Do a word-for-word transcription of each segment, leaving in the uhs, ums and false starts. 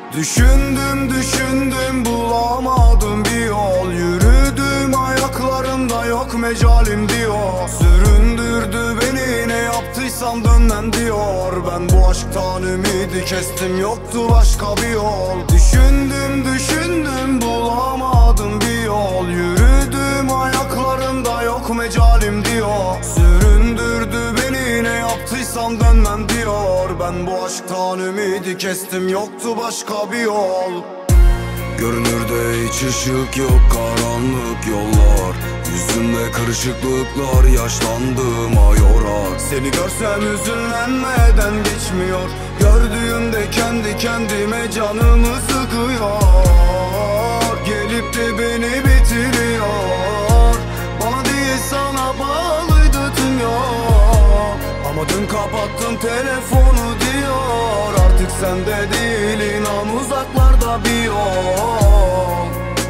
Düşündüm düşündüm bulamadım bir yol. Yürüdüm ayaklarımda yok mecalim diyor. Süründürdü beni ne yaptıysam dönmem diyor. Ben bu aşktan ümidi kestim, yoktu başka bir yol. Düşündüm düşündüm bulamadım bir yol. Yürüdüm ayaklarımda yok mecalim diyor. Süründürdü beni ne yaptıysam dönmem diyor. Ben bu aşktan ümidi kestim, yoktu başka bir yol. Görünürde hiç ışık yok, karanlık yollar. Yüzümde kırışıklıklar, yaşlandığıma yorar. Seni görsem üzünlenmeden geçmiyor. Gördüğümde kendi kendime canımı sıkıyor. Gelip de beni bitiriyor. Bana değil sana bağlıydı tüm yol. Ama dün kapattım telefonu diyor. Artık sende değil, inan uzaklarda bir yol.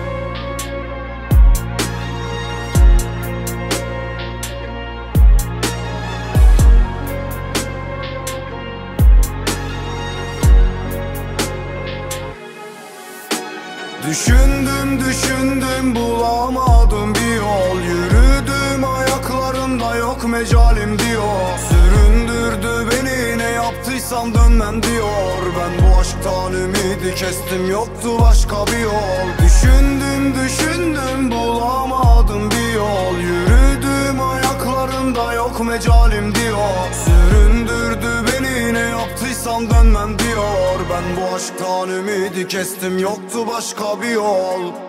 Düşündüm düşündüm bulamadım bir yol. Yürüdüm ayaklarımda yok mecalim diyor. Süründürdü beni ne yaptıysam dönmem diyor. Ben bu aşktan ümidi kestim, yoktu başka bir yol. Düşündüm düşündüm bulamadım bir yol. Yürüdüm ayaklarımda yok mecalim diyor. Süründürdü beni ne yaptıysam dönmem diyor. Ben bu aşktan ümidi kestim, yoktu başka bir yol.